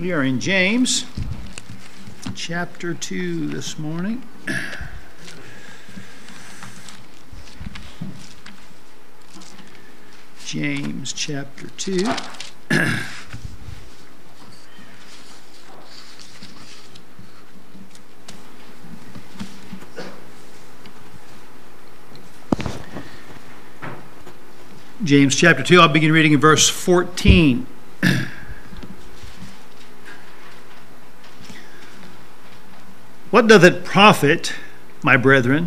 We are in James chapter 2 this morning. James chapter 2. James chapter 2, I'll begin reading in verse 14. What doth it profit, my brethren,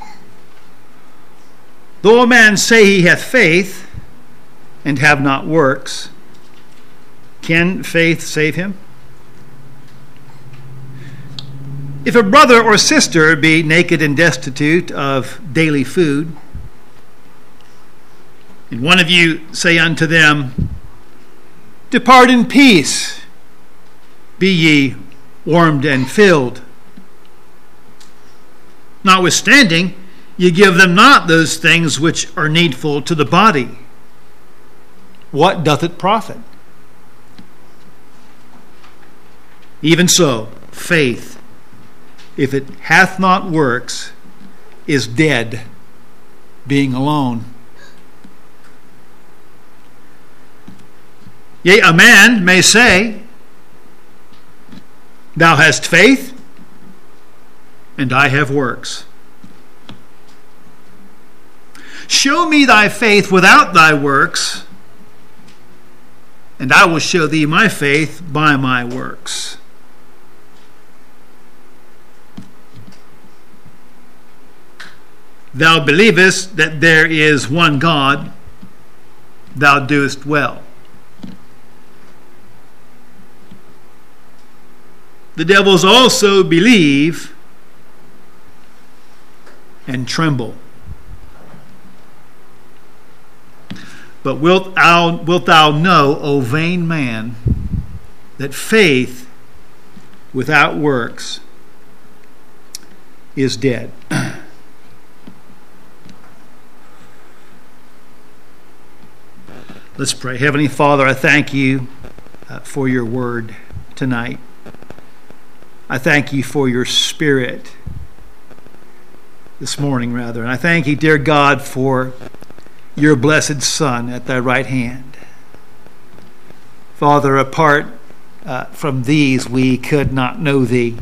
though a man say he hath faith, and have not works? Can faith save him? If a brother or sister be naked and destitute of daily food, and one of you say unto them, Depart in peace, be ye warmed and filled, notwithstanding, ye give them not those things which are needful to the body, what doth it profit? Even so, faith, if it hath not works, is dead, being alone. Yea, a man may say, Thou hast faith, and I have works. Show me thy faith without thy works, and I will show thee my faith by my works. Thou believest that there is one God, thou doest well. The devils also believe and tremble. But wilt thou know, O vain man, that faith without works is dead? Let's pray. Heavenly Father, I thank you for your word tonight. I thank you for your Spirit this morning, rather. And I thank you, dear God, for your blessed Son at thy right hand. Father, apart from these, we could not know thee.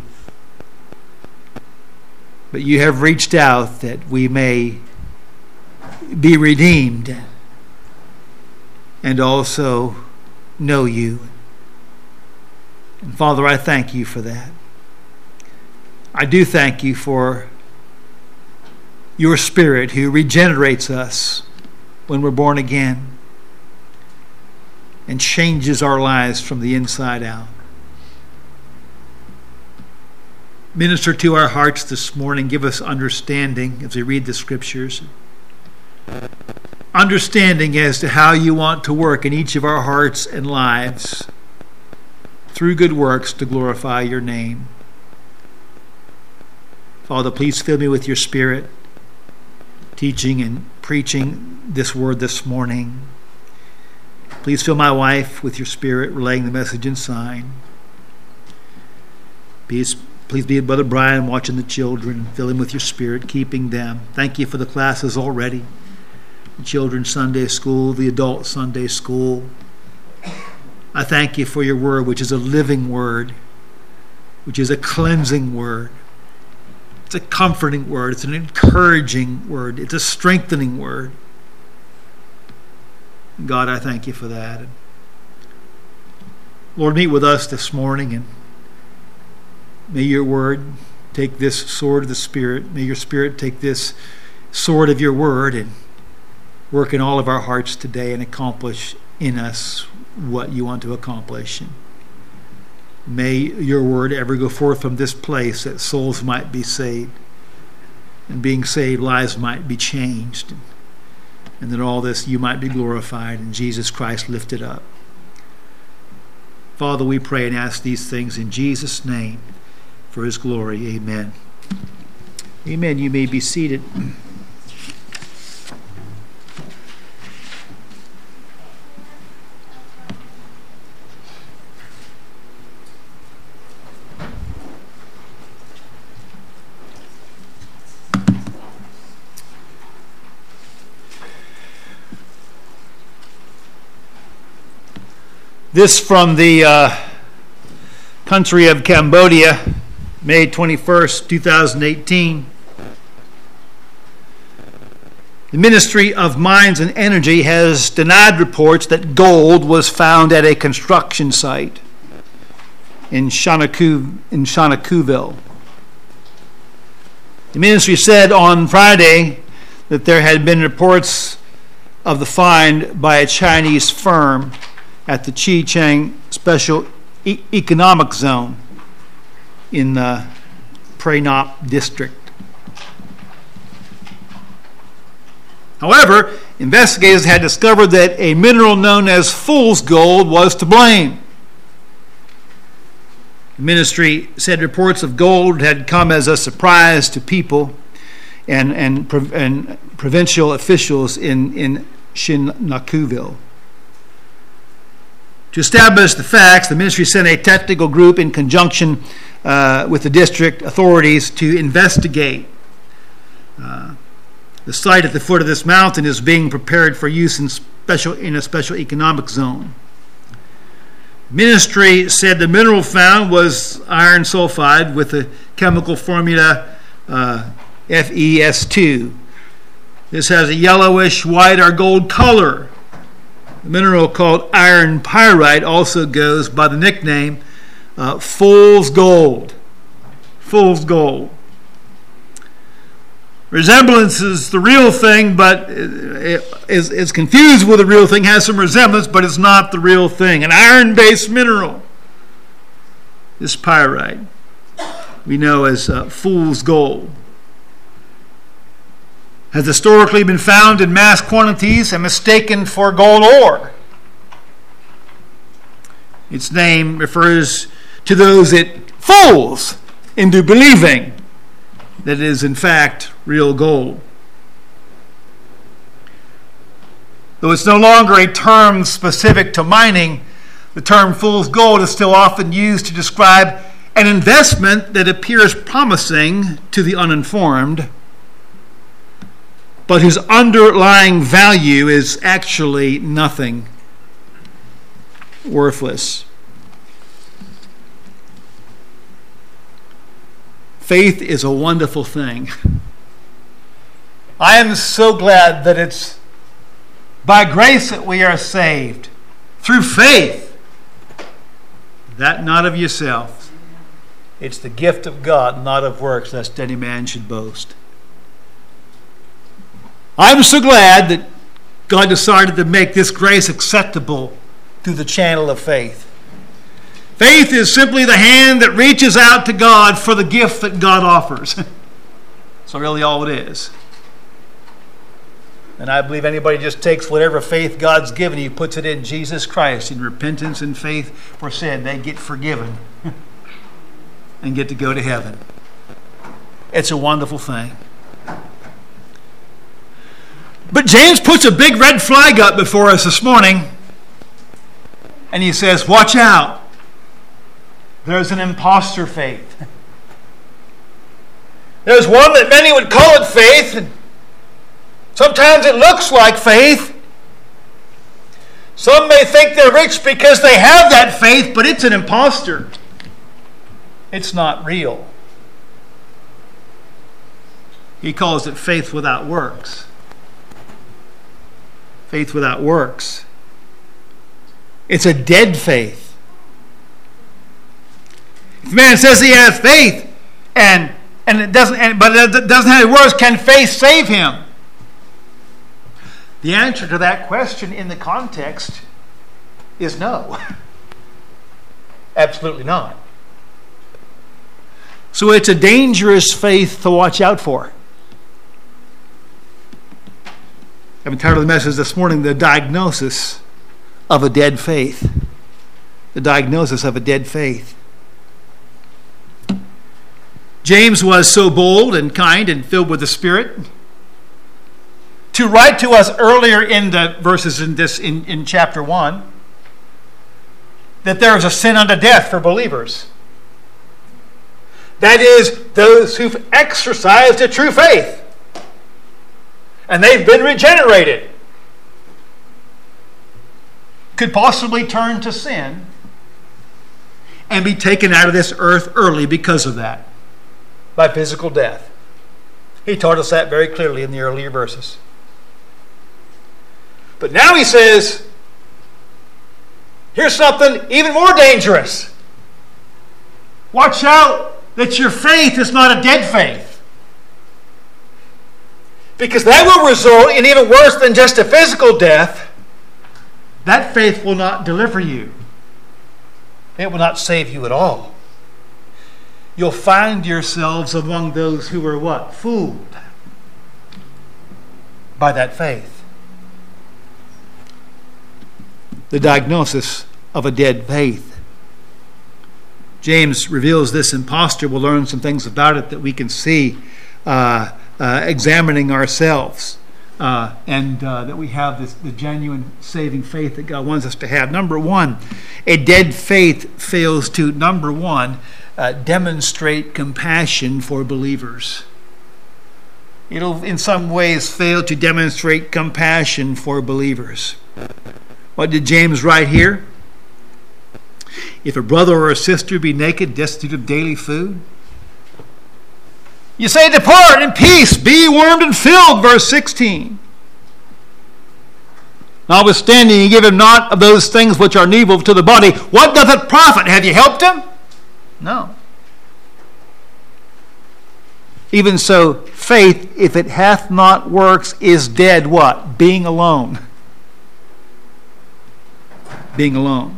But you have reached out that we may be redeemed and also know you. And Father, I thank you for that. I do thank you for your Spirit who regenerates us when we're born again and changes our lives from the inside out. Minister to our hearts this morning. Give us understanding as we read the Scriptures. Understanding as to how you want to work in each of our hearts and lives through good works to glorify your name. Father, please fill me with your Spirit, teaching and preaching this word this morning. Please fill my wife with your Spirit, relaying the message and sign. Please be with Brother Brian watching the children. Fill him with your Spirit, keeping them. Thank you for the classes already. The children's Sunday school, the adult Sunday school. I thank you for your word, which is a living word, which is a cleansing word. It's a comforting word. It's an encouraging word. It's a strengthening word. God, I thank you for that. Lord, meet with us this morning, and may your word take this sword of the Spirit. May your Spirit take this sword of your word and work in all of our hearts today and accomplish in us what you want to accomplish. And may your word ever go forth from this place that souls might be saved, and being saved, lives might be changed, and that all this you might be glorified and Jesus Christ lifted up. Father, we pray and ask these things in Jesus' name for his glory. Amen. Amen. You may be seated. This from the country of Cambodia, May 21st, 2018. The Ministry of Mines and Energy has denied reports that gold was found at a construction site in Shanakooville. The ministry said on Friday that there had been reports of the find by a Chinese firm at the Xichang Special Economic Zone in the Prenop district. However, investigators had discovered that a mineral known as fool's gold was to blame. The ministry said reports of gold had come as a surprise to people and provincial officials in Shinakooville. To establish the facts, the ministry sent a technical group in conjunction with the district authorities to investigate. The site at the foot of this mountain is being prepared for use in a special economic zone. Ministry said the mineral found was iron sulfide with the chemical formula FeS2. This has a yellowish white or gold color. The mineral called iron pyrite also goes by the nickname fool's gold. Fool's gold. Resemblance is the real thing, but is confused with the real thing, has some resemblance, but it's not the real thing. An iron-based mineral, this pyrite, we know as fool's gold, has historically been found in mass quantities and mistaken for gold ore. Its name refers to those it fools into believing that it is in fact real gold. Though it's no longer a term specific to mining, the term fool's gold is still often used to describe an investment that appears promising to the uninformed, but whose underlying value is actually nothing, worthless. Faith is a wonderful thing. I am so glad that it's by grace that we are saved, through faith, that not of yourself. It's the gift of God, not of works, lest any man should boast. I'm so glad that God decided to make this grace acceptable through the channel of faith. Faith is simply the hand that reaches out to God for the gift that God offers. That's really all it is. And I believe anybody just takes whatever faith God's given you, puts it in Jesus Christ, in repentance and faith for sin, they get forgiven and get to go to heaven. It's a wonderful thing. But James puts a big red flag up before us this morning, and he says, watch out. There's an imposter faith. There's one that many would call it faith, and sometimes it looks like faith. Some may think they're rich because they have that faith, but it's an imposter. It's not real. He calls it faith without works. Faith without works. It's a dead faith. If a man says he has faith but it doesn't have any works, can faith save him? The answer to that question in the context is no. Absolutely not. So it's a dangerous faith to watch out for. I've entitled the message this morning, The Diagnosis of a Dead Faith. The diagnosis of a dead faith. James was so bold and kind and filled with the Spirit to write to us earlier in the verses in chapter 1 that there is a sin unto death for believers. That is, those who've exercised a true faith and they've been regenerated. could possibly turn to sin and be taken out of this earth early because of that, by physical death. He taught us that very clearly in the earlier verses. But now he says, here's something even more dangerous. Watch out that your faith is not a dead faith. Because that will result in even worse than just a physical death. That faith will not deliver you. It will not save you at all. You'll find yourselves among those who are what? Fooled by that faith. The diagnosis of a dead faith. James reveals this imposture. We'll learn some things about it that we can see examining ourselves. And that we have the genuine saving faith that God wants us to have. Number one, a dead faith fails to, number one, demonstrate compassion for believers. It'll in some ways fail to demonstrate compassion for believers. What did James write here? If a brother or a sister be naked, destitute of daily food, you say, depart in peace, be warmed and filled, verse 16. Notwithstanding, you give him not of those things which are needful to the body. What doth it profit? Have you helped him? No. Even so, faith, if it hath not works, is dead. What? Being alone. Being alone.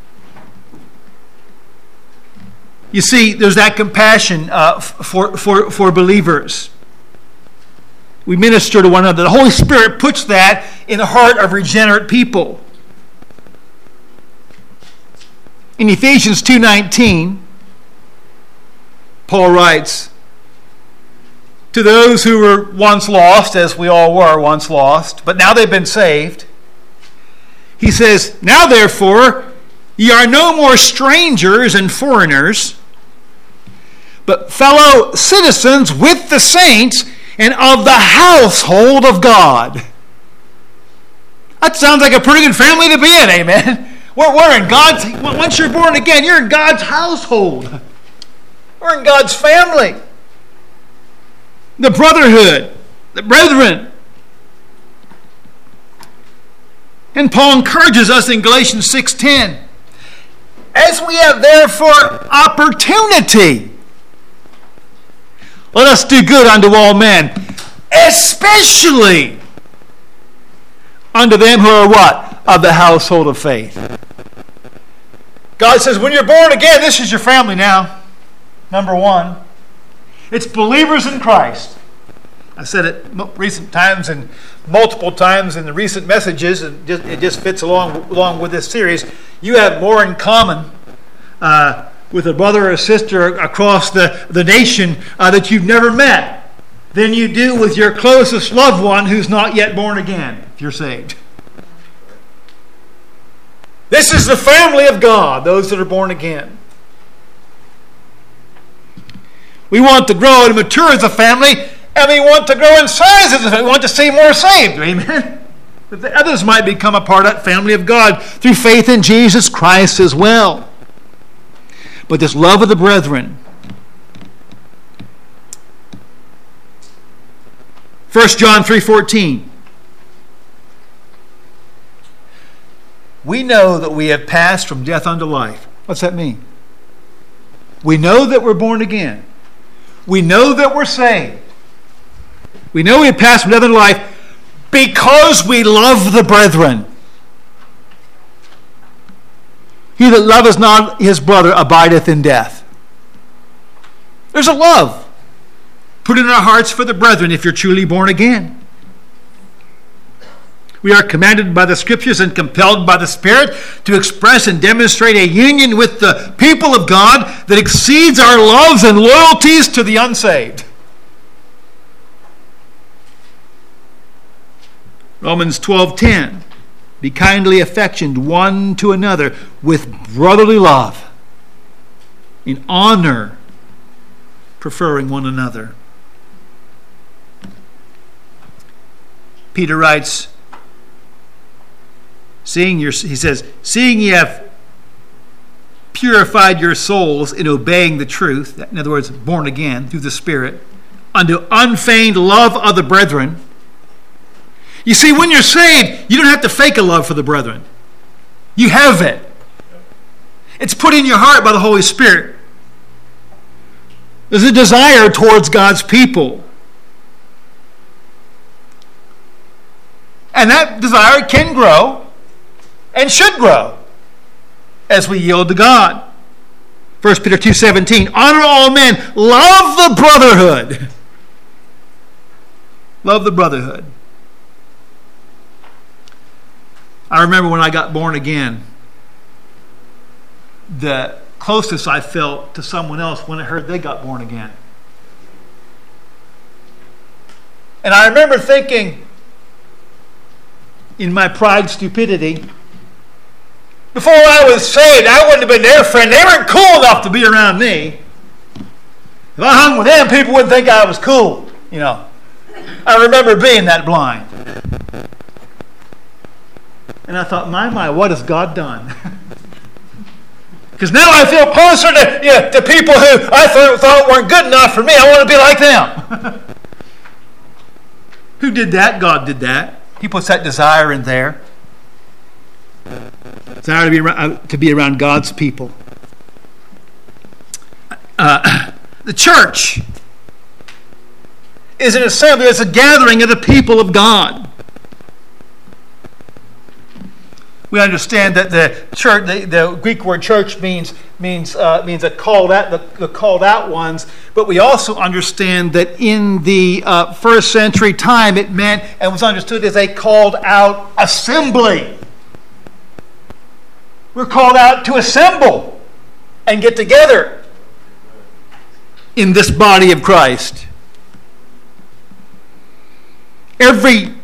You see, there's that compassion for believers. We minister to one another. The Holy Spirit puts that in the heart of regenerate people. In Ephesians 2:19, Paul writes, to those who were once lost, as we all were once lost, but now they've been saved, he says, now therefore, ye are no more strangers and foreigners, but fellow citizens with the saints and of the household of God. That sounds like a pretty good family to be in, amen? We're in God's, once you're born again, you're in God's household. We're in God's family. The brotherhood, the brethren. And Paul encourages us in Galatians 6:10. As we have therefore opportunity, let us do good unto all men, especially unto them who are what? Of the household of faith. God says, when you're born again, this is your family now. Number one. It's believers in Christ. I said it recent times and multiple times in the recent messages, and it just fits along with this series. You have more in common with a brother or a sister across the nation that you've never met than you do with your closest loved one who's not yet born again, if you're saved. This is the family of God, those that are born again. We want to grow and mature as a family, and we want to grow in size as a family. We want to see more saved. Amen? But the others might become a part of that family of God through faith in Jesus Christ as well. But this love of the brethren. 1 John 3:14. We know that we have passed from death unto life. What's that mean? We know that we're born again. We know that we're saved. We know we have passed from death unto life because we love the brethren. He that loveth not his brother abideth in death. There's a love put in our hearts for the brethren if you're truly born again. We are commanded by the Scriptures and compelled by the Spirit to express and demonstrate a union with the people of God that exceeds our loves and loyalties to the unsaved. Romans 12:10. Be kindly affectioned one to another with brotherly love, in honor, preferring one another. Peter writes He says, seeing ye have purified your souls in obeying the truth, in other words, born again through the Spirit, unto unfeigned love of the brethren. You see, when you're saved, you don't have to fake a love for the brethren. You have it. It's put in your heart by the Holy Spirit. There's a desire towards God's people. And that desire can grow and should grow as we yield to God. 1 Peter 2:17, honor all men, love the brotherhood. Love the brotherhood. I remember when I got born again, the closest I felt to someone else when I heard they got born again. And I remember thinking, in my pride, stupidity, before I was saved, I wouldn't have been their friend. They weren't cool enough to be around me. If I hung with them, people wouldn't think I was cool. You know, I remember being that blind. And I thought, my, what has God done? Because now I feel closer to people who I thought weren't good enough for me. I want to be like them. Who did that? God did that. He puts that desire in there. Desire to be around God's people. The church is an assembly. It's a gathering of the people of God. We understand that the church, the Greek word church means the called out ones. But we also understand that in the first century time, it meant and was understood as a called out assembly. We're called out to assemble and get together in this body of Christ. Every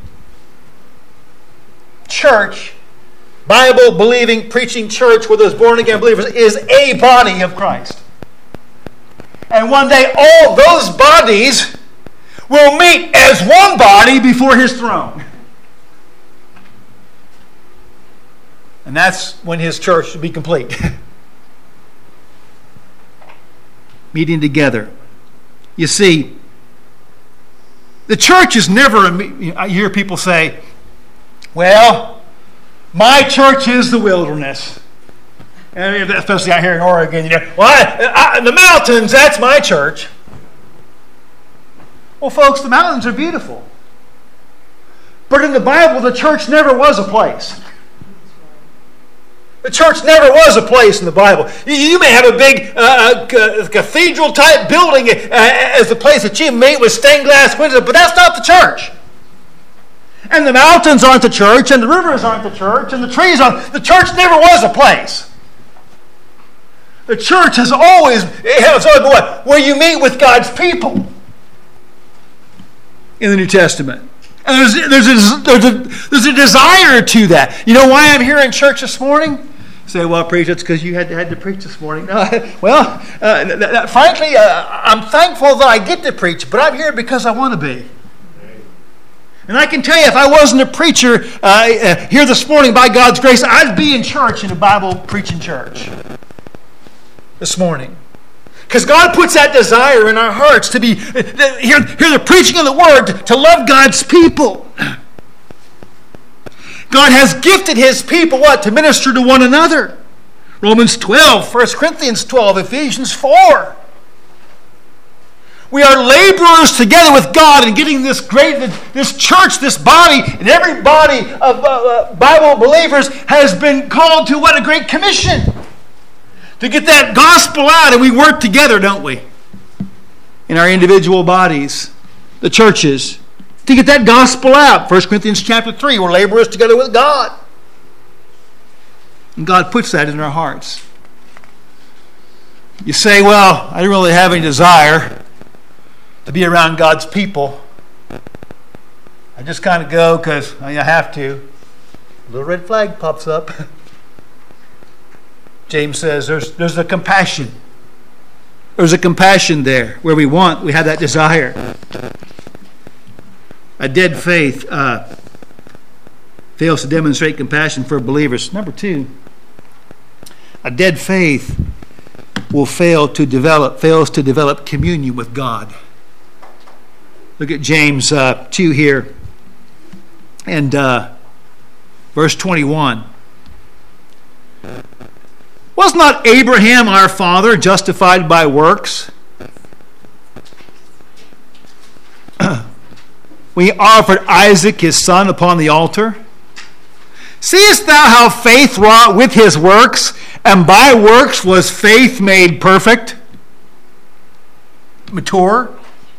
church, Bible-believing, preaching church with those born-again believers is a body of Christ. And one day all those bodies will meet as one body before His throne. And that's when His church will be complete. Meeting together. You see, the church is never, I hear people say, well, my church is the wilderness. And especially out here in Oregon, the mountains, that's my church. Well, folks, the mountains are beautiful. But in the Bible, the church never was a place. The church never was a place in the Bible. You may have a big cathedral-type building as the place that you meet with stained glass windows, but that's not the church. And the mountains aren't the church, and the rivers aren't the church, and the trees aren't. The church never was a place. The church has always been what? Where you meet with God's people in the New Testament. And there's a desire to that. You know why I'm here in church this morning? You say, well, preach, it's because you had to preach this morning. Frankly, I'm thankful that I get to preach, but I'm here because I want to be. And I can tell you, if I wasn't a preacher here this morning, by God's grace, I'd be in church in a Bible-preaching church this morning. Because God puts that desire in our hearts to be hear the preaching of the Word, to love God's people. God has gifted His people, what? To minister to one another. Romans 12, 1 Corinthians 12, Ephesians 4. We are laborers together with God in getting this church, this body, and every body of Bible believers has been called to what? A great commission. To get that gospel out, and we work together, don't we? In our individual bodies, the churches, to get that gospel out. 1 Corinthians chapter 3, we're laborers together with God. And God puts that in our hearts. You say, well, I don't really have any desire to be around God's people. I just kind of go because I have to. A little red flag pops up. James says there's a compassion. There's a compassion there where we have that desire. A dead faith fails to demonstrate compassion for believers. Number two, a dead faith fails to develop communion with God. Look at James 2 here and verse 21. Was not Abraham our father justified by works? When he offered Isaac his son upon the altar? Seest thou how faith wrought with his works, and by works was faith made perfect, mature?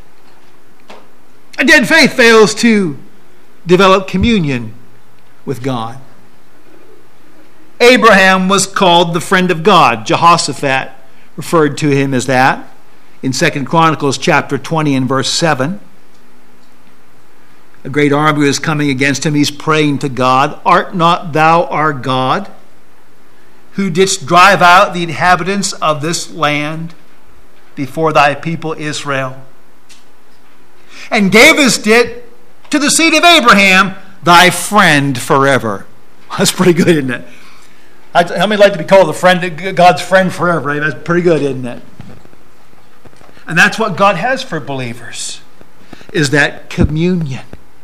A dead faith fails to develop communion with God. Abraham was called the friend of God. Jehoshaphat referred to him as that in 2 Chronicles chapter 20 and verse 7. A great army is coming against him. He's praying to God. Art not thou our God, who didst drive out the inhabitants of this land before thy people Israel, and gavest it to the seed of Abraham, thy friend forever? That's pretty good, isn't it? How many like to be called God's friend forever? That's pretty good, isn't it? And that's what God has for believers, is that communion.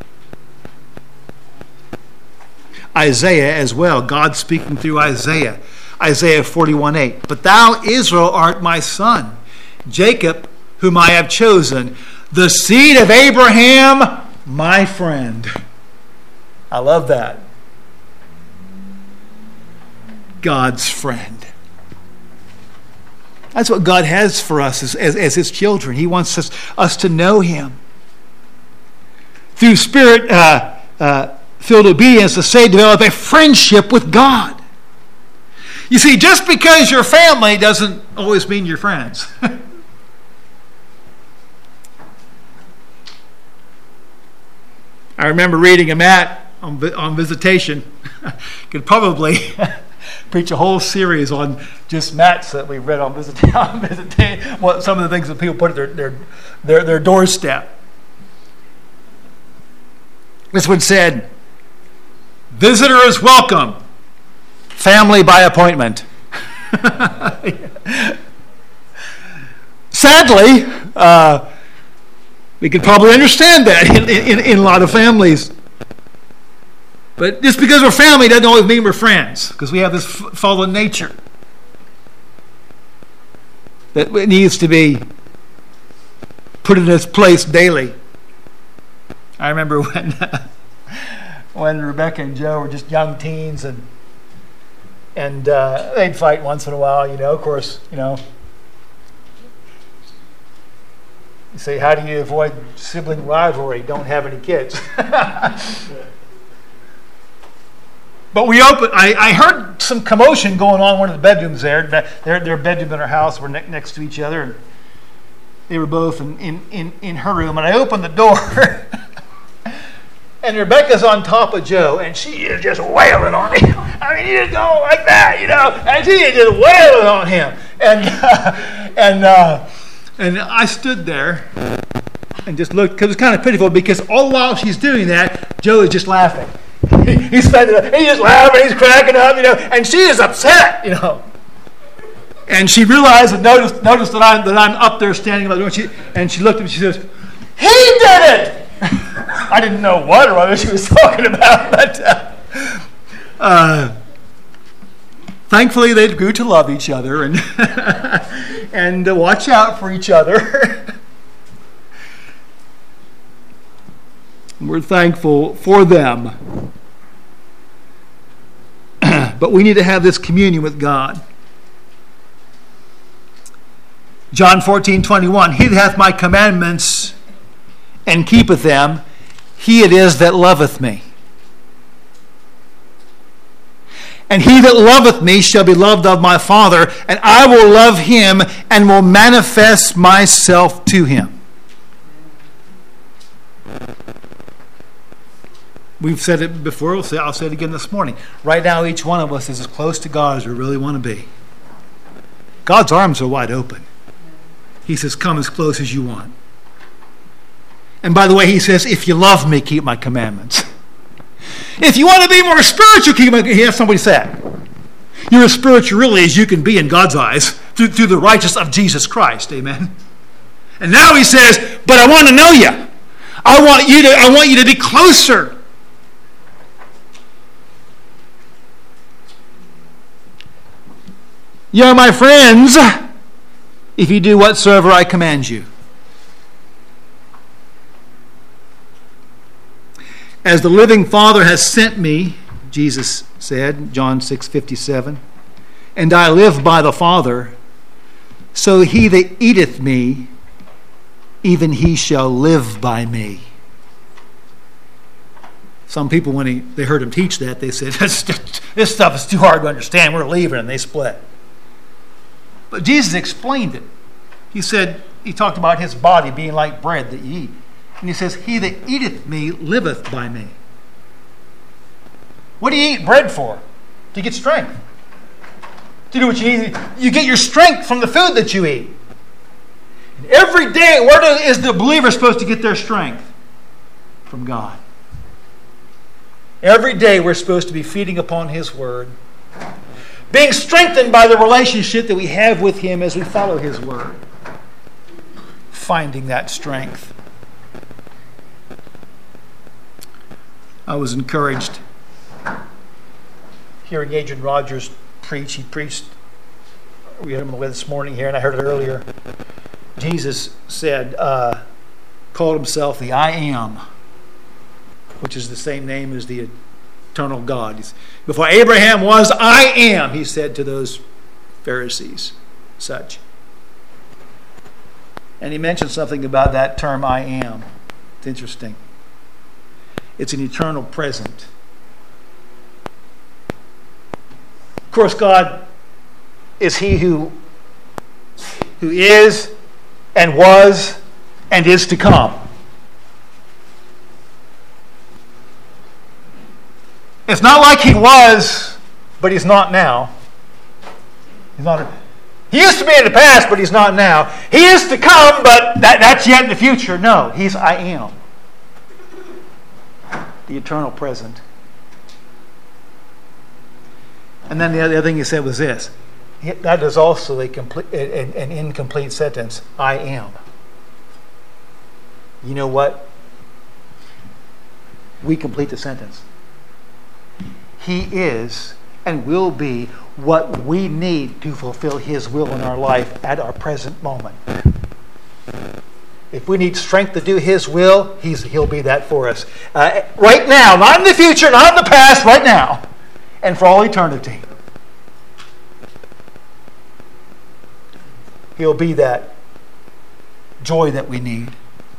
Isaiah as well, God speaking through Isaiah. Isaiah 41:8. But thou, Israel, art my son, Jacob, whom I have chosen, the seed of Abraham, my friend. I love that. God's friend. That's what God has for us as his children. He wants us to know him. Through Spirit-filled obedience, to say, develop a friendship with God. You see, just because you're family doesn't always mean you're friends. I remember reading a Matt on visitation. Could probably preach a whole series on just Matts that we've read on visitation. What some of the things that people put at their doorstep. This one said, "Visitor is welcome. Family by appointment." Sadly, we could probably understand that in a lot of families. But just because we're family doesn't always mean we're friends, because we have this fallen nature that needs to be put in its place daily. I remember when Rebecca and Joe were just young teens, and they'd fight once in a while, of course, You say, how do you avoid sibling rivalry? Don't have any kids. But I heard some commotion going on in one of the bedrooms there. Their bedroom and our house were next to each other. And they were both in her room. And I opened the door. And Rebecca's on top of Joe. And she is just wailing on him. I mean, he just go like that, And she is just wailing on him. And I stood there and just looked, because it was kind of pitiful, because all the while she's doing that, Joe is just laughing. He's just laughing, he's cracking up, and she is upset, And she realized and noticed that I'm up there standing by the door, and she looked at me and she says, "He did it!" I didn't know what or other she was talking about, but thankfully they grew to love each other and watch out for each other. We're thankful for them. But we need to have this communion with God. John 14:21, "He that hath my commandments and keepeth them, he it is that loveth me. And he that loveth me shall be loved of my Father, and I will love him and will manifest myself to him." We've said it before, I'll say it again this morning. Right now, each one of us is as close to God as we really want to be. God's arms are wide open. He says, come as close as you want. And by the way, he says, if you love me, keep my commandments. If you want to be more spiritual, hear somebody say it. You're as spiritual really as you can be in God's eyes through the righteousness of Jesus Christ. Amen. And now he says, but I want to know you. I want you to be closer. You are my friends if you do whatsoever I command you. As the living Father has sent me, Jesus said, John 6:57, and I live by the Father, so he that eateth me, even he shall live by me. Some people, when they heard him teach that, they said, this stuff is too hard to understand, we're leaving, and they split. But Jesus explained it. He talked about his body being like bread that you eat. And he says, he that eateth me liveth by me. What do you eat bread for? To get strength. To do what you need. You get your strength from the food that you eat. And every day, where is the believer supposed to get their strength? From God. Every day we're supposed to be feeding upon his word. Being strengthened by the relationship that we have with him as we follow his word. Finding that strength. I was encouraged hearing Adrian Rogers preach. He preached, we had him away this morning here, and I heard it earlier. Jesus said, called himself the I Am, which is the same name as the eternal God. Before Abraham was, I am, he said to those Pharisees, such. And he mentioned something about that term, I am. It's interesting. It's an eternal present. Of course, God is he who is and was and is to come. It's not like he was, but he's not now. He used to be in the past, but he's not now. He is to come, but that's yet in the future. No, he's I am. The eternal present. And then the other thing he said was this. That is also an incomplete sentence. I am. You know what? We complete the sentence. He is and will be what we need to fulfill his will in our life at our present moment. If we need strength to do his will, he'll be that for us. Right now, not in the future, not in the past, right now. And for all eternity. He'll be that joy that we need.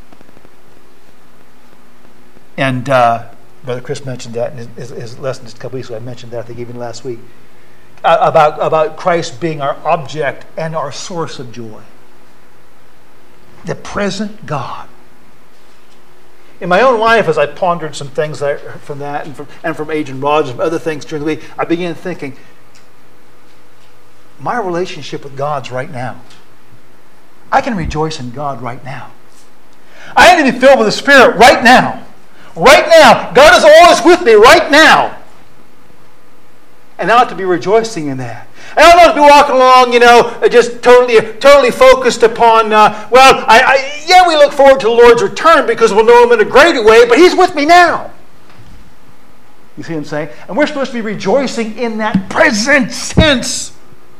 And Brother Chris mentioned that in his lesson just a couple weeks ago. I mentioned that, I think, even last week. About Christ being our object and our source of joy. The present God. In my own life, as I pondered some things from that and from Adrian Rogers and other things during the week, I began thinking, my relationship with God's right now. I can rejoice in God right now. I need to be filled with the Spirit right now. Right now. God is always with me right now. And I ought to be rejoicing in that. I don't want to be walking along, just totally focused upon, we look forward to the Lord's return because we'll know him in a greater way, but he's with me now. You see what I'm saying? And we're supposed to be rejoicing in that present sense.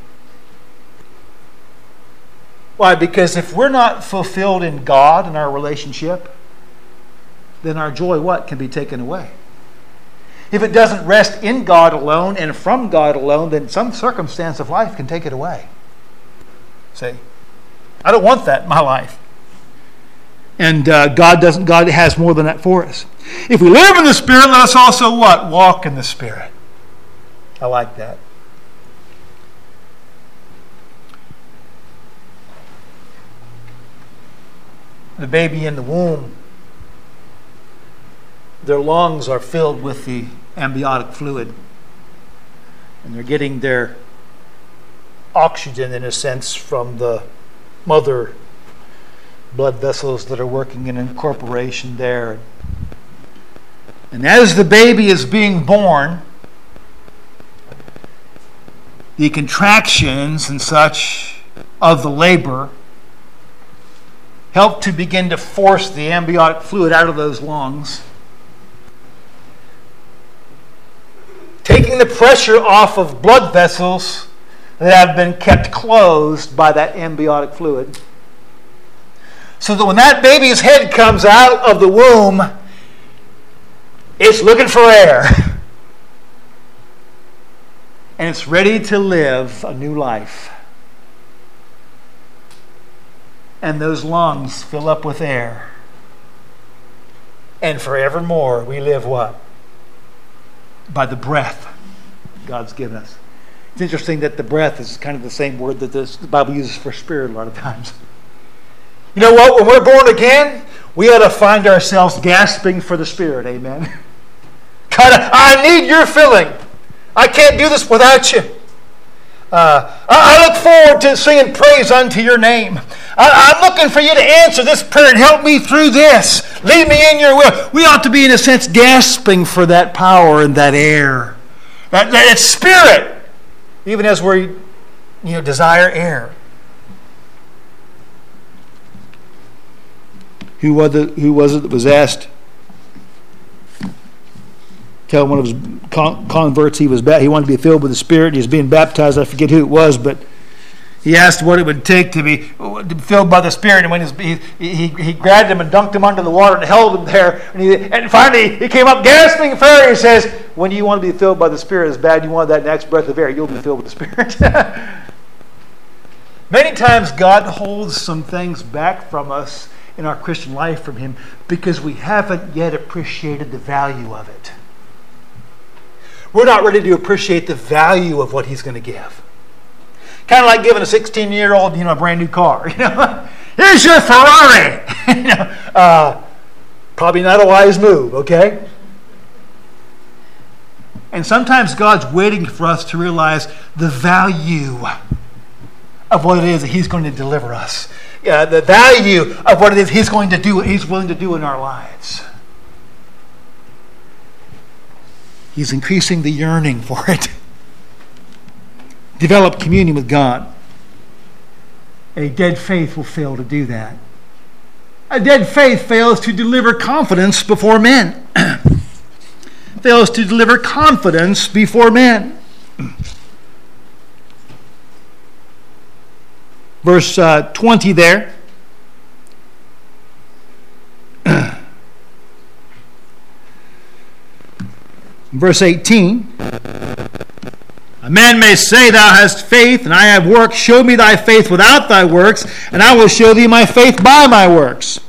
Why? Because if we're not fulfilled in God in our relationship, then our joy, can be taken away. If it doesn't rest in God alone and from God alone, then some circumstance of life can take it away. See? I don't want that in my life. And God has more than that for us. If we live in the Spirit, let us also what? Walk in the Spirit. I like that. The baby in the womb, their lungs are filled with the amniotic fluid. And they're getting their oxygen, in a sense, from the mother blood vessels that are working in incorporation there. And as the baby is being born, the contractions and such of the labor help to begin to force the amniotic fluid out of those lungs, taking the pressure off of blood vessels that have been kept closed by that amniotic fluid. So that when that baby's head comes out of the womb, it's looking for air. And it's ready to live a new life. And those lungs fill up with air. And forevermore we live what? By the breath God's given us. It's interesting that the breath is kind of the same word that the Bible uses for spirit a lot of times. You know what? When we're born again, we ought to find ourselves gasping for the Spirit. Amen. God, I need your filling. I can't do this without you. I look forward to singing praise unto your name. I'm looking for you to answer this prayer and help me through this. Lead me in your will. We ought to be, in a sense, gasping for that power and that air. That Spirit. Even as we desire air. Who was it that was asked? Tell one of his converts he wanted to be filled with the Spirit. He was being baptized. I forget who it was, but he asked what it would take to be filled by the Spirit. And when he grabbed him and dunked him under the water and held him there, and finally he came up gasping for air. He says, "When you want to be filled by the Spirit as bad you want that next breath of air, you'll be filled with the Spirit." Many times God holds some things back from us in our Christian life from Him because we haven't yet appreciated the value of it. We're not ready to appreciate the value of what He's going to give. Kind of like giving a 16-year-old, a brand new car. Here's your Ferrari. Probably not a wise move, okay? And sometimes God's waiting for us to realize the value of what it is that He's going to deliver us. The value of what it is He's going to do, He's willing to do in our lives. He's increasing the yearning for it. Develop communion with God. A dead faith will fail to do that. A dead faith fails to deliver confidence before men. Fails to deliver confidence before men. Verse 20 there. Verse 18. A man may say, "Thou hast faith, and I have works. Show me thy faith without thy works, and I will show thee my faith by my works."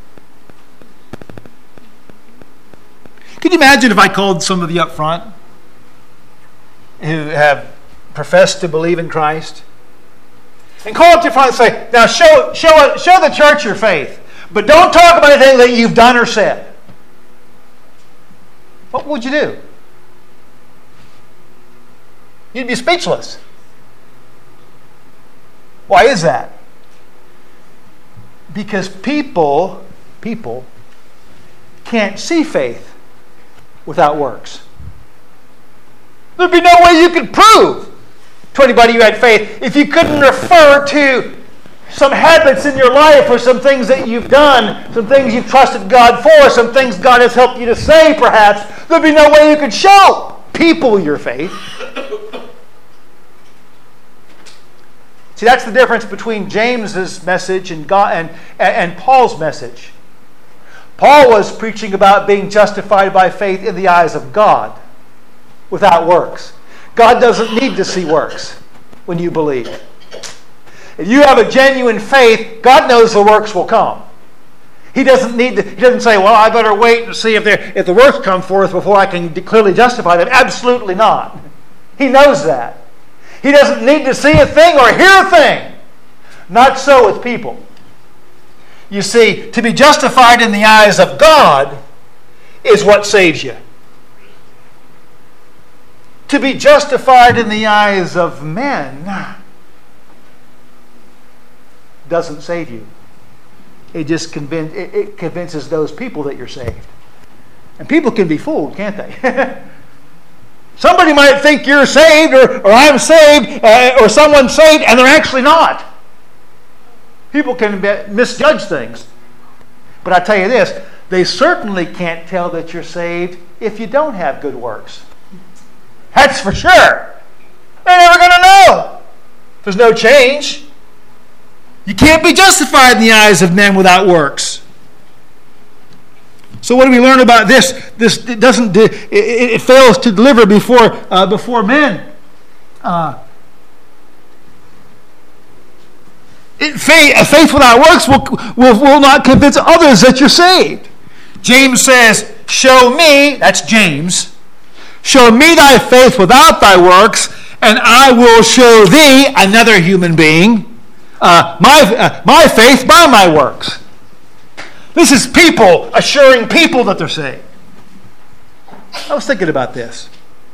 Could you imagine if I called some of you up front who have professed to believe in Christ and call up to front and say, "Now show the church your faith, but don't talk about anything that you've done or said"? What would you do? You'd be speechless. Why is that? Because people can't see faith without works. There'd be no way you could prove to anybody you had faith if you couldn't refer to some habits in your life or some things that you've done, some things you've trusted God for, some things God has helped you to say perhaps. There'd be no way you could show people your faith. See, that's the difference between James's message and Paul's message. Paul was preaching about being justified by faith in the eyes of God without works. God doesn't need to see works when you believe. If you have a genuine faith, God knows the works will come. He doesn't say, "Well, I better wait and see if the works come forth before I can clearly justify them." Absolutely not. He knows that. He doesn't need to see a thing or hear a thing. Not so with people. You see, to be justified in the eyes of God is what saves you. To be justified in the eyes of men doesn't save you. It just convinces those people that you're saved. And people can be fooled, can't they? Somebody might think you're saved or I'm saved or someone's saved, and they're actually not. People can misjudge things. But I tell you this, they certainly can't tell that you're saved if you don't have good works. That's for sure. They're never going to know. There's no change. You can't be justified in the eyes of men without works. So what do we learn about this? It fails to deliver before men. Faith without works will not convince others that you're saved. James says, "Show me," that's James, "show me thy faith without thy works, and I will show thee," another human being, my faith by my works. This is people assuring people that they're saved. I was thinking about this.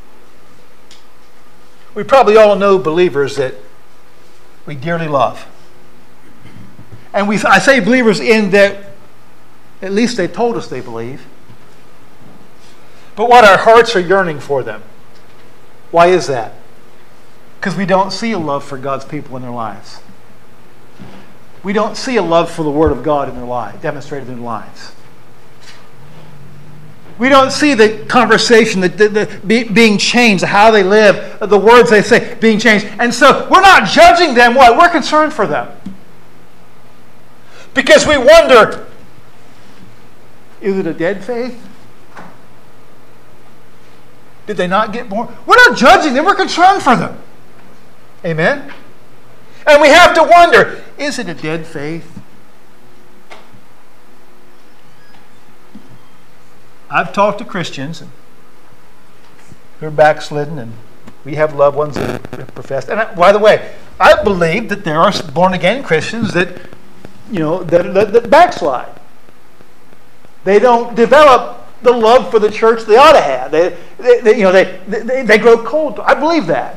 We probably all know believers that we dearly love. And I say believers in that at least they told us they believe. But what our hearts are yearning for them. Why is that? Because we don't see a love for God's people in their lives. We don't see a love for the Word of God in their lives, demonstrated in their lives. We don't see the conversation being changed, how they live, the words they say being changed. And so we're not judging them. Why? We're concerned for them. Because we wonder, is it a dead faith? Did they not get born? We're not judging them. We're concerned for them. Amen? And we have to wonder, is it a dead faith? I've talked to Christians who are backslidden, and we have loved ones that have professed. And by the way, I believe that there are born-again Christians that backslide. They don't develop the love for the church they ought to have. They grow cold. I believe that.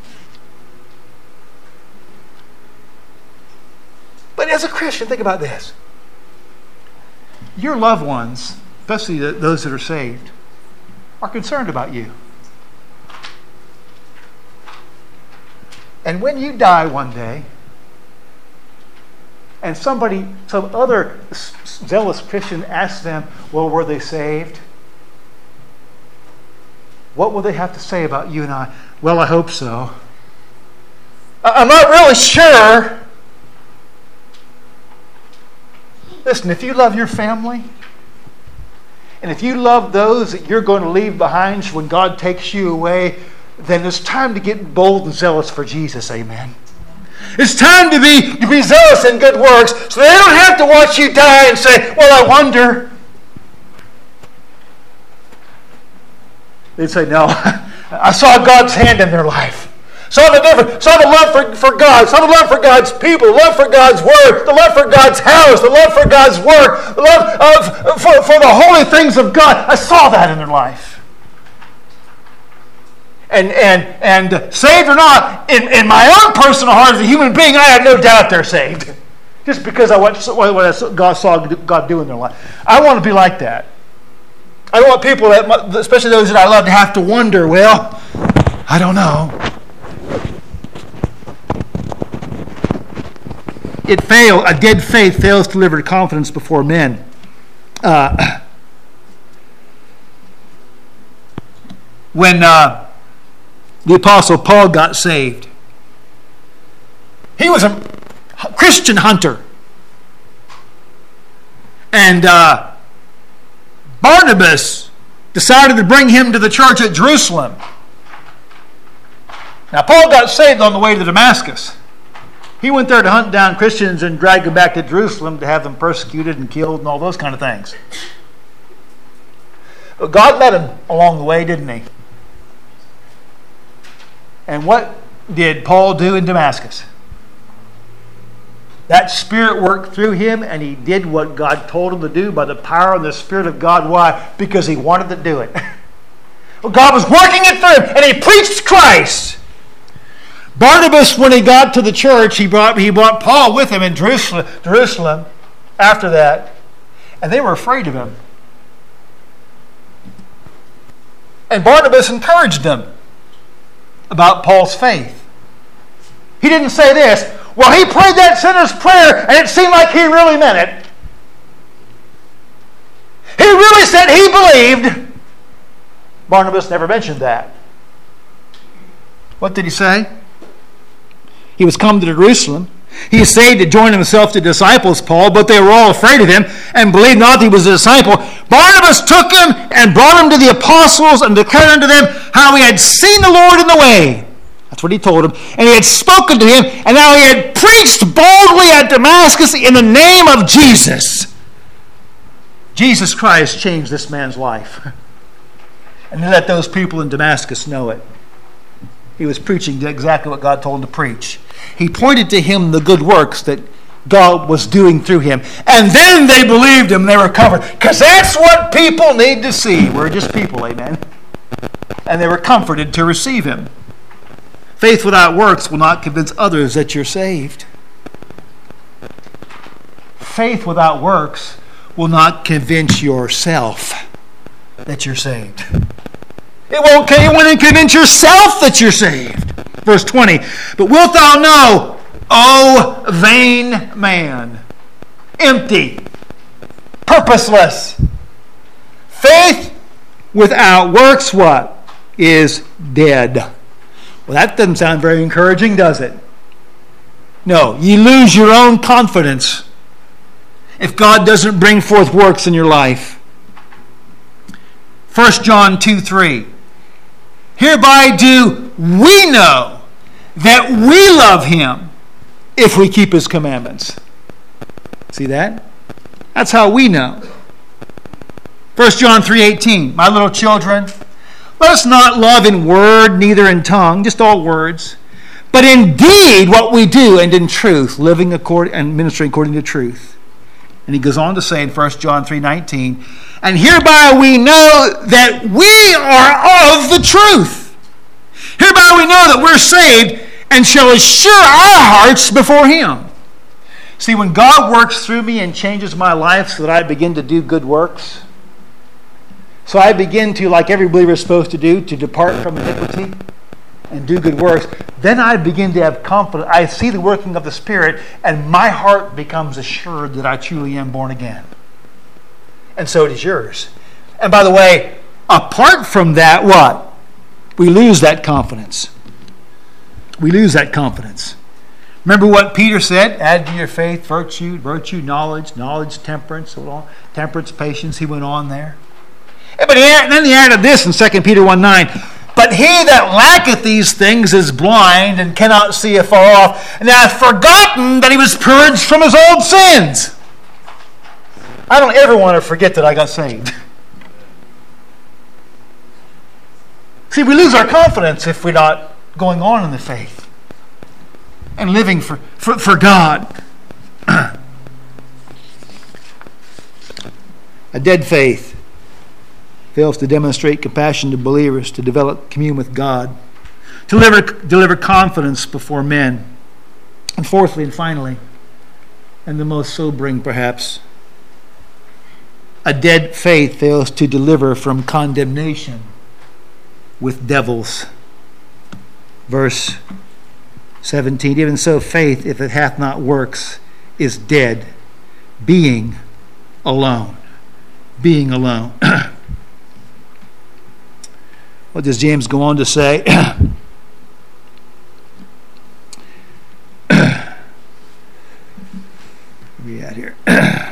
But as a Christian, think about this. Your loved ones, especially those that are saved, are concerned about you. And when you die one day, and some other zealous Christian asks them, well, were they saved? What will they have to say about you and I? Well, I hope so. I'm not really sure. Listen, if you love your family, and if you love those that you're going to leave behind when God takes you away, then it's time to get bold and zealous for Jesus. Amen. It's time to be zealous in good works so they don't have to watch you die and say, well, I wonder. They'd say, no, I saw God's hand in their life. Saw the love for God, saw the love for God's people, the love for God's word, the love for God's house, the love for God's work, the love for the holy things of God. I saw that in their life. And saved or not, in my own personal heart as a human being, I have no doubt they're saved. Just because I watched what saw God do in their life. I want to be like that. I don't want people, especially those that I love, to have to wonder, well, I don't know. A dead faith fails to deliver confidence before men. When the Apostle Paul got saved, he was a Christian hunter. And Barnabas decided to bring him to the church at Jerusalem. Now, Paul got saved on the way to Damascus. He went there to hunt down Christians and drag them back to Jerusalem to have them persecuted and killed and all those kind of things. But God met him along the way, didn't he? And what did Paul do in Damascus? That Spirit worked through him, and he did what God told him to do by the power and the Spirit of God. Why? Because he wanted to do it. Well, God was working it through him, and he preached Christ. Barnabas, when he got to the church, he brought Paul with him in Jerusalem after that, and they were afraid of him. And Barnabas encouraged them about Paul's faith. He didn't say this, well, he prayed that sinner's prayer and it seemed like he really meant it. He really said he believed. Barnabas never mentioned that. What did he say? He was come to Jerusalem. He essayed to join himself to disciples, Paul, but they were all afraid of him and believed not that he was a disciple. Barnabas took him and brought him to the apostles and declared unto them how he had seen the Lord in the way. That's what he told them. And he had spoken to him, and now he had preached boldly at Damascus in the name of Jesus. Jesus Christ changed this man's life. And he let those people in Damascus know it. He was preaching exactly what God told him to preach. He pointed to him the good works that God was doing through him. And then they believed him. They were covered. Because that's what people need to see. We're just people, amen. And they were comforted to receive him. Faith without works will not convince others that you're saved. Faith without works will not convince yourself that you're saved. It won't convince yourself that you're saved. Verse 20, but wilt thou know, O vain man, empty, purposeless, faith without works, what? Is dead. Well, that doesn't sound very encouraging, does it? No, you lose your own confidence if God doesn't bring forth works in your life. 1 John 2:3. Hereby do we know that we love him if we keep his commandments. See that? That's how we know. 1 John 3:18. My little children, let us not love in word, neither in tongue, just all words, but in deed what we do, and in truth, living according and ministering according to truth. And he goes on to say in 1 John 3:19, and hereby we know that we are of the truth. Hereby we know that we're saved and shall assure our hearts before him. See, when God works through me and changes my life so that I begin to do good works, so I begin to, like every believer is supposed to do, to depart from iniquity and do good works, then I begin to have confidence. I see the working of the Spirit, and my heart becomes assured that I truly am born again. And so does yours. And by the way, apart from that, what? We lose that confidence. We lose that confidence. Remember what Peter said? Add to your faith virtue, virtue, knowledge, knowledge, temperance, temperance, patience. He went on there. But then he added this in 2 Peter 1:9. But he that lacketh these things is blind and cannot see afar off, and hath forgotten that he was purged from his old sins. I don't ever want to forget that I got saved. See, we lose our confidence if we're not going on in the faith and living for God. A dead faith fails to demonstrate compassion to believers, to develop communion with God, to deliver confidence before men. And fourthly and finally, and the most sobering perhaps, a dead faith fails to deliver from condemnation with devils. Verse 17, even so faith, if it hath not works, is dead, being alone. Being alone. What does James go on to say? Where are we at here?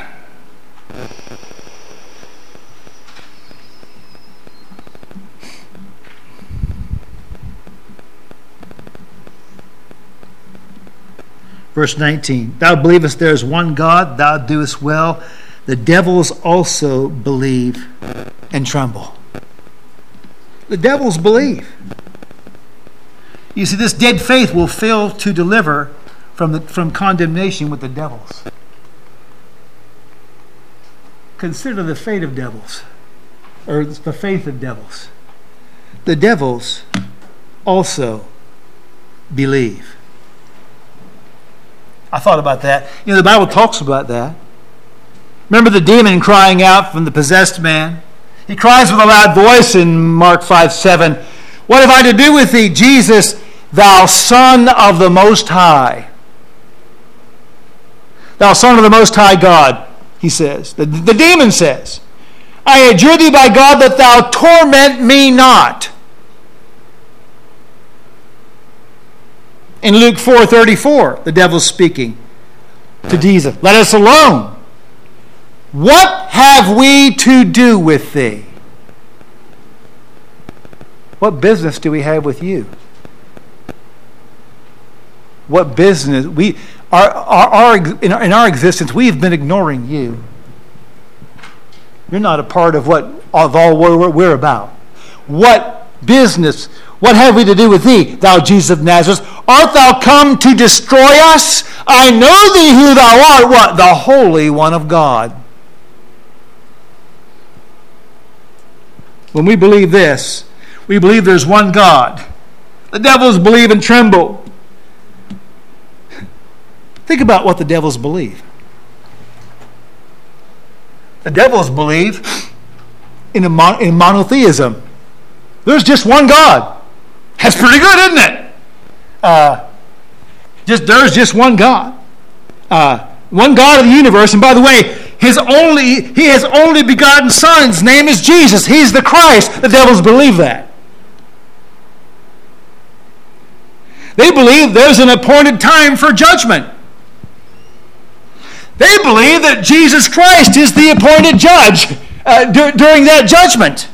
Verse 19, thou believest there is one God, thou doest well. The devils also believe and tremble. The devils believe. You see, this dead faith will fail to deliver from condemnation with the devils. Consider the fate of devils, or the faith of devils. The devils also believe. I thought about that. You know, the Bible talks about that. Remember the demon crying out from the possessed man? He cries with a loud voice in Mark 5:7, "What have I to do with thee, Jesus, thou Son of the Most High?" "Thou Son of the Most High God," he says. The demon says, "I adjure thee by God that thou torment me not." In Luke 4:34, the devil's speaking to Jesus, "Let us alone. What have we to do with thee?" What business do we have with you? What business? In our existence, we've been ignoring you. You're not a part of all we're about. What business? What have we to do with thee, thou Jesus of Nazareth? Art thou come to destroy us? I know thee who thou art. What? The Holy One of God. When we believe this, we believe there's one God. The devils believe and tremble. Think about what the devils believe. The devils believe in monotheism. There's just one God. That's pretty good, isn't it? There's just one God. One God of the universe. And by the way, He has only begotten Son. His name is Jesus. He's the Christ. The devils believe that. They believe there's an appointed time for judgment. They believe that Jesus Christ is the appointed judge during that judgment.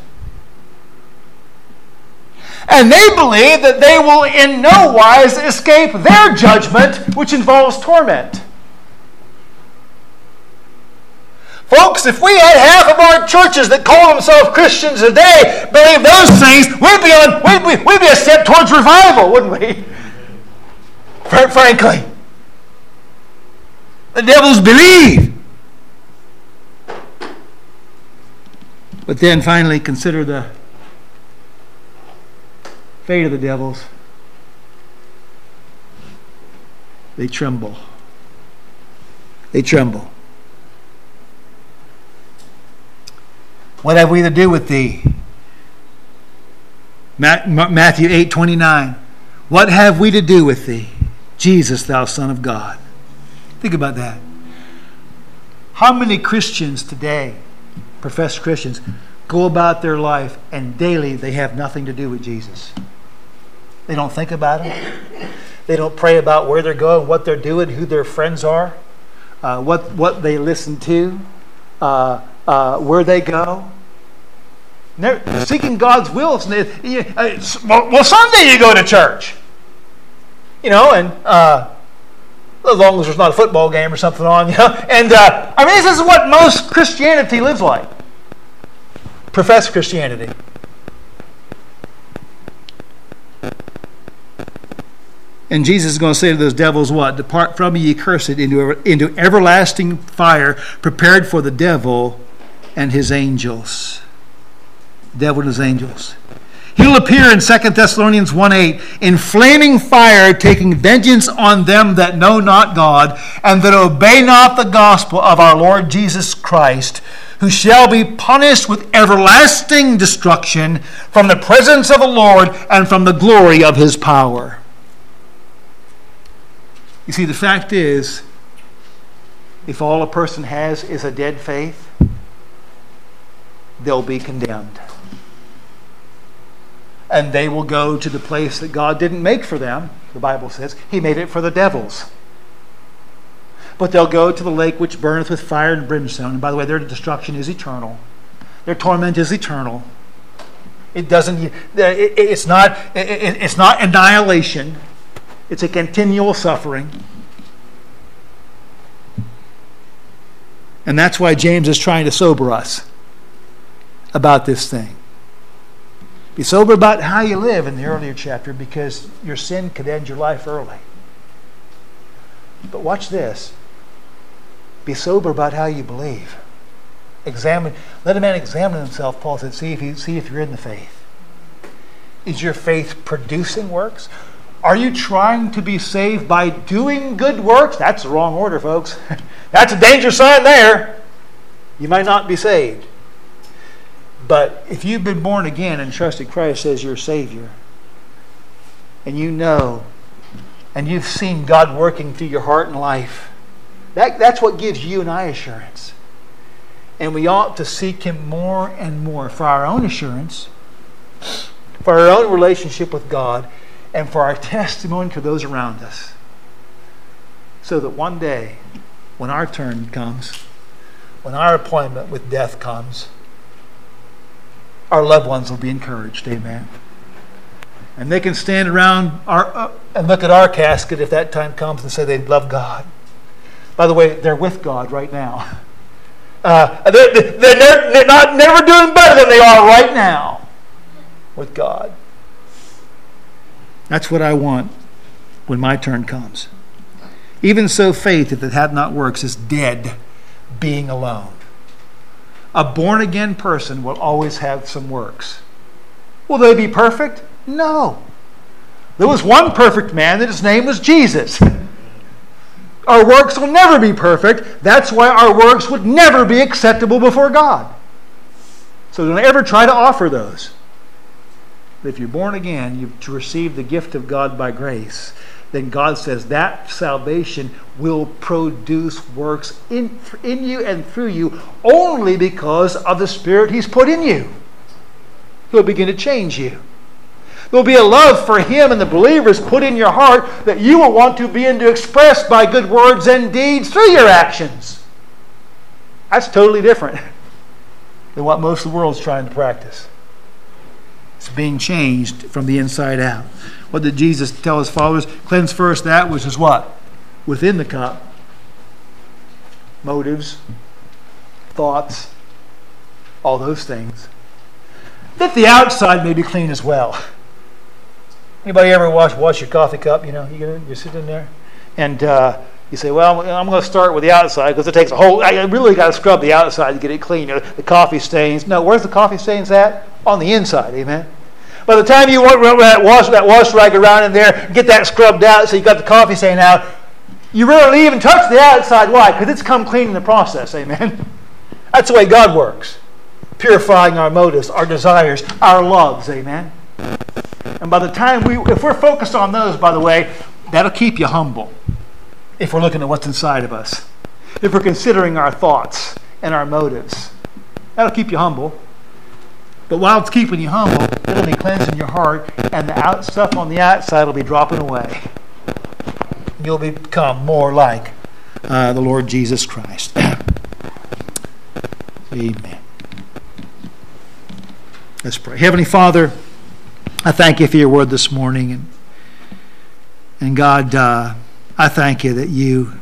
And they believe that they will in no wise escape their judgment, which involves torment. Folks, if we had half of our churches that call themselves Christians today believe those things, we'd be a step towards revival, wouldn't we? Frankly. The devils believe. But then finally consider the fate of the devils. They tremble. They tremble. What have we to do with thee? Matthew 8:29. What have we to do with thee, Jesus, thou Son of God? Think about that. How many Christians today, professed Christians, go about their life and daily they have nothing to do with Jesus? They don't think about Him. They don't pray about where they're going, what they're doing, who their friends are, what they listen to, where they go. They're seeking God's will. Well, Sunday you go to church. As long as there's not a football game or something on, And this is what most Christianity lives like. Professed Christianity. And Jesus is going to say to those devils, what? Depart from me, ye cursed, into everlasting fire, prepared for the devil and his angels. Devil and his angels. He'll appear in 2 Thessalonians 1:8 in flaming fire, taking vengeance on them that know not God and that obey not the gospel of our Lord Jesus Christ, who shall be punished with everlasting destruction from the presence of the Lord and from the glory of His power. You see, the fact is, if all a person has is a dead faith, they'll be condemned. And they will go to the place that God didn't make for them. The Bible says He made it for the devils. But they'll go to the lake which burneth with fire and brimstone. And by the way, their destruction is eternal. Their torment is eternal. It's not annihilation. It's a continual suffering. And that's why James is trying to sober us about this thing. Be sober about how you live in the earlier chapter, because your sin could end your life early. But watch this. Be sober about how you believe. Let a man examine himself, Paul said, see if you're in the faith. Is your faith producing works? Are you trying to be saved by doing good works? That's the wrong order, folks. That's a danger sign there. You might not be saved. But if you've been born again and trusted Christ as your Savior, and you know, and you've seen God working through your heart and life, that's what gives you and I assurance. And we ought to seek Him more and more for our own assurance, for our own relationship with God, and for our testimony to those around us. So that one day, when our turn comes, when our appointment with death comes, our loved ones will be encouraged. Amen. And they can stand around and look at our casket if that time comes and say they love God. By the way, they're with God right now. They're not never doing better than they are right now with God. That's what I want when my turn comes. Even so, faith, if it hath not works, is dead, being alone. A born-again person will always have some works. Will they be perfect? No. There was one perfect man, and his name was Jesus. Our works will never be perfect. That's why our works would never be acceptable before God. So don't ever try to offer those. But if you're born again, you've received the gift of God by grace, then God says that salvation will produce works in you and through you only because of the Spirit He's put in you. He'll begin to change you. There'll be a love for Him and the believers put in your heart that you will want to begin to express by good words and deeds through your actions. That's totally different than what most of the world's trying to practice. It's being changed from the inside out. What did Jesus tell His followers? Cleanse first that which is what? Within the cup. Motives, thoughts, all those things. That the outside may be clean as well. Anybody ever wash your coffee cup? You're sitting there, and you say, "Well, I'm going to start with the outside because it takes a whole. I really got to scrub the outside to get it clean. The coffee stains. No, where's the coffee stains at? On the inside, amen. By the time you run that wash rag around in there, get that scrubbed out, so you got the coffee stain out. You rarely even touch the outside. Why? Because it's come clean in the process, amen. That's the way God works, purifying our motives, our desires, our loves, amen. And by the time if we're focused on those, by the way, that'll keep you humble. If we're looking at what's inside of us, if we're considering our thoughts and our motives, that'll keep you humble. But while it's keeping you humble, it'll be cleansing your heart, and the stuff on the outside will be dropping away. You'll become more like the Lord Jesus Christ. Amen. Let's pray. Heavenly Father, I thank You for Your word this morning. And God, I thank You that You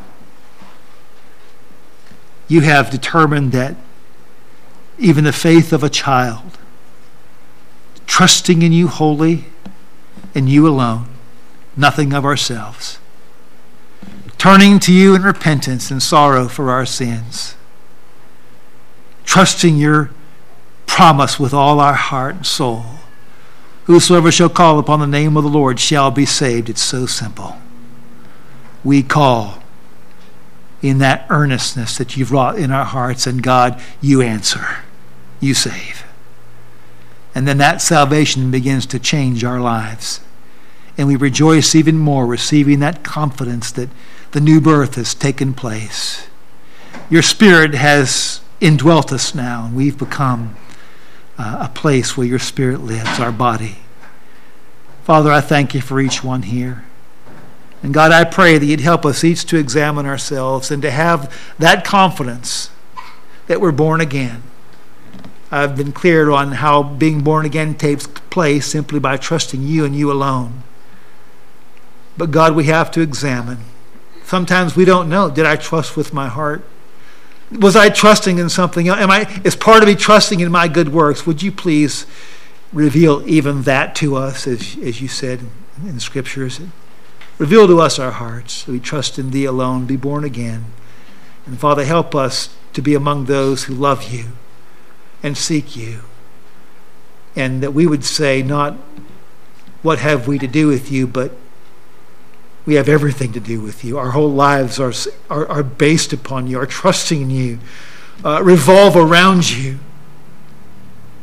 have determined that even the faith of a child, trusting in You wholly and You alone, nothing of ourselves, turning to You in repentance and sorrow for our sins, trusting Your promise with all our heart and soul. Whosoever shall call upon the name of the Lord shall be saved. It's so simple. We call in that earnestness that You've wrought in our hearts, and God, You answer. You save. And then that salvation begins to change our lives. And we rejoice even more, receiving that confidence that the new birth has taken place. Your Spirit has indwelt us now, and we've become a place where Your Spirit lives, our body. Father, I thank You for each one here. And God, I pray that You'd help us each to examine ourselves and to have that confidence that we're born again. I've been clear on how being born again takes place simply by trusting You and You alone. But God, we have to examine. Sometimes we don't know. Did I trust with my heart? Was I trusting in something else? Is part of me trusting in my good works? Would You please reveal even that to us, as You said in the Scriptures? Reveal to us our hearts. We trust in Thee alone, be born again. And Father, help us to be among those who love You and seek You. And that we would say, not what have we to do with You, but we have everything to do with You. Our whole lives are based upon You, are trusting in You, revolve around You.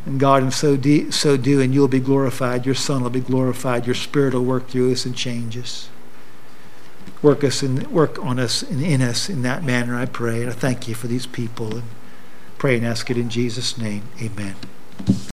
And God, in so doing, you'll be glorified. Your Son will be glorified. Your Spirit will work through us and change us. Work on us and in us in that manner, I pray. And I thank you for these people. And pray and ask it in Jesus' name. Amen.